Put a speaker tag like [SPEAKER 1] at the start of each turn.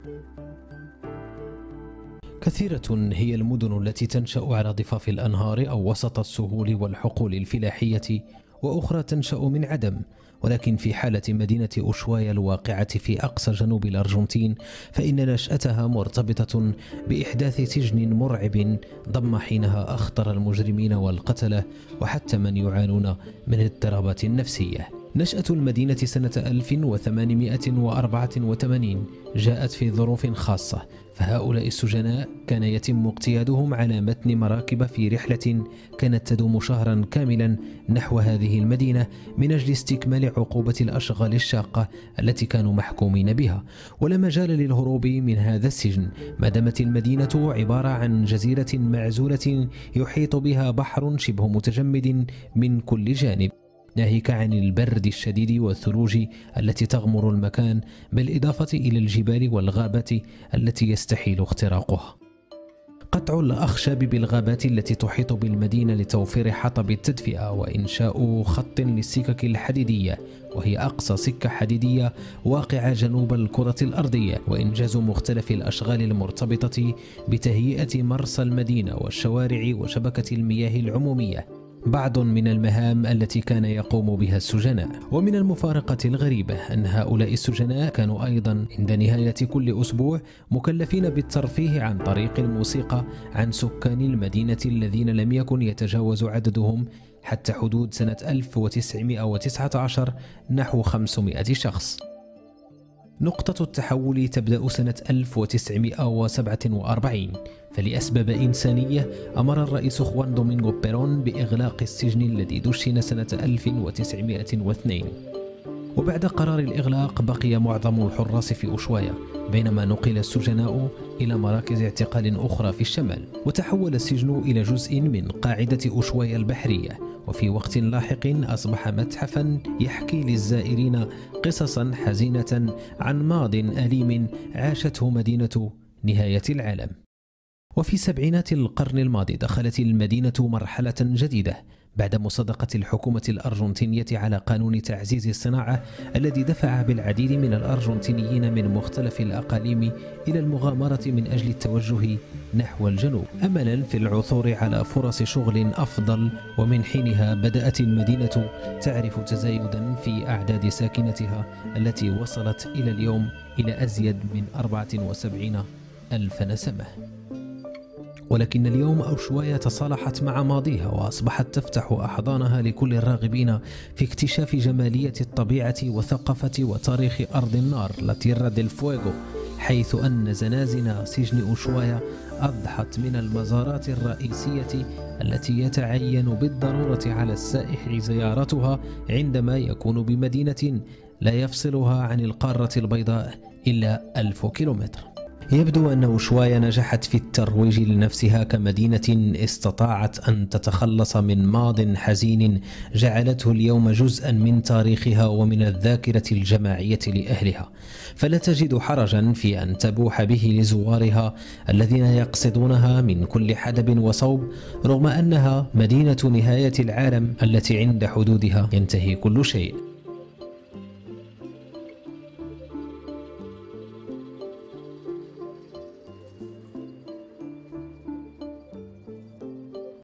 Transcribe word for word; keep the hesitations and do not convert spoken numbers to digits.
[SPEAKER 1] كثيرة هي المدن التي تنشأ على ضفاف الأنهار أو وسط السهول والحقول الفلاحية، وأخرى تنشأ من عدم. ولكن في حالة مدينة أوشوايا الواقعة في أقصى جنوب الأرجنتين، فإن نشأتها مرتبطة بإحداث سجن مرعب ضم حينها أخطر المجرمين والقتلة وحتى من يعانون من اضطرابات نفسية. نشأة المدينة سنة ألف وثمانمائة وأربعة وثمانين جاءت في ظروف خاصة، فهؤلاء السجناء كان يتم اقتيادهم على متن مراكب في رحلة كانت تدوم شهرا كاملا نحو هذه المدينة من أجل استكمال عقوبة الأشغال الشاقة التي كانوا محكومين بها، ولا مجال للهروب من هذا السجن ما دامت المدينة عبارة عن جزيرة معزولة يحيط بها بحر شبه متجمد من كل جانب، ناهيك عن البرد الشديد والثلوج التي تغمر المكان، بالإضافة إلى الجبال والغابات التي يستحيل اختراقها. قطع الأخشاب بالغابات التي تحيط بالمدينة لتوفير حطب التدفئة، وإنشاء خط للسكك الحديدية وهي أقصى سكة حديدية واقعة جنوب الكرة الأرضية، وإنجاز مختلف الأشغال المرتبطة بتهيئة مرسى المدينة والشوارع وشبكة المياه العمومية، بعض من المهام التي كان يقوم بها السجناء. ومن المفارقة الغريبة أن هؤلاء السجناء كانوا أيضا عند نهاية كل أسبوع مكلفين بالترفيه عن طريق الموسيقى عن سكان المدينة الذين لم يكن يتجاوز عددهم حتى حدود سنة ألف وتسعمائة وتسعة عشر نحو خمسمائة شخص. نقطة التحول تبدأ سنة ألف وتسعمائة وسبعة وأربعين، فلأسباب إنسانية أمر الرئيس خوان دومينغو بيرون بإغلاق السجن الذي دشن سنة ألف وتسعمائة واثنين. وبعد قرار الإغلاق بقي معظم الحراس في أوشوايا، بينما نقل السجناء إلى مراكز اعتقال أخرى في الشمال، وتحول السجن إلى جزء من قاعدة أوشوايا البحرية، وفي وقت لاحق أصبح متحفا يحكي للزائرين قصصا حزينة عن ماض أليم عاشته مدينة نهاية العالم. وفي سبعينات القرن الماضي دخلت المدينة مرحلة جديدة بعد مصادقة الحكومة الأرجنتينية على قانون تعزيز الصناعة الذي دفع بالعديد من الأرجنتينيين من مختلف الأقاليم إلى المغامرة من أجل التوجه نحو الجنوب أملا في العثور على فرص شغل أفضل. ومن حينها بدأت المدينة تعرف تزايدا في أعداد ساكنتها التي وصلت إلى اليوم إلى أزيد من أربعة وسبعين ألف نسمة. ولكن اليوم أوشوايا تصالحت مع ماضيها وأصبحت تفتح أحضانها لكل الراغبين في اكتشاف جمالية الطبيعة وثقافة وتاريخ أرض النار لا تيرا ديل فويغو، حيث أن زنازين سجن أوشوايا أضحت من المزارات الرئيسية التي يتعين بالضرورة على السائح زيارتها عندما يكون بمدينة لا يفصلها عن القارة البيضاء إلا ألف كيلومتر. يبدو أن أوشوايا نجحت في الترويج لنفسها كمدينة استطاعت أن تتخلص من ماض حزين جعلته اليوم جزءا من تاريخها ومن الذاكرة الجماعية لأهلها، فلا تجد حرجا في أن تبوح به لزوارها الذين يقصدونها من كل حدب وصوب، رغم أنها مدينة نهاية العالم التي عند حدودها ينتهي كل شيء.